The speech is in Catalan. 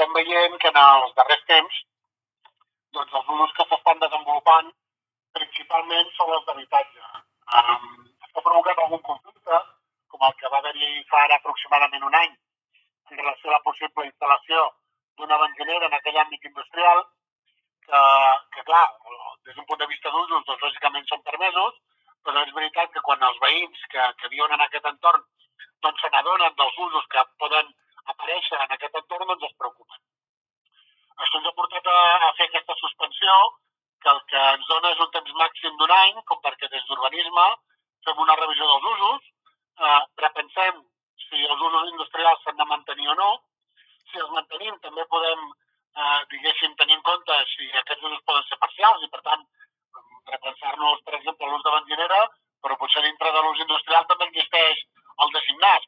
estem veient que en els darrers temps doncs, els usos que s'estan desenvolupant principalment són els d'habitatge. Això ha provocat algun conflicte, com el que va haver-hi fa ara aproximadament un any en relació a la possible instal·lació d'una benzinera en aquell àmbit industrial, que clar, des d'un punt de vista d'usos, doncs lògicament són permesos, però és veritat que quan els veïns que viuen en aquest entorn doncs se n'adonen dels usos que poden aparèixer en aquest entorn, doncs es preocupen. Això ens ha portat a fer aquesta suspensió, que el que ens dona és un temps màxim d'un any, com perquè des d'urbanisme fem una revisió dels usos, repensem si els usos industrials s'han de mantenir o no. Si els mantenim, també podem, diguéssim, tenir en compte si aquests usos poden ser parcials i, per tant, repensar-nos, per exemple, l'ús de benzinera, però potser dintre de l'ús industrial també existeix el de gimnàs,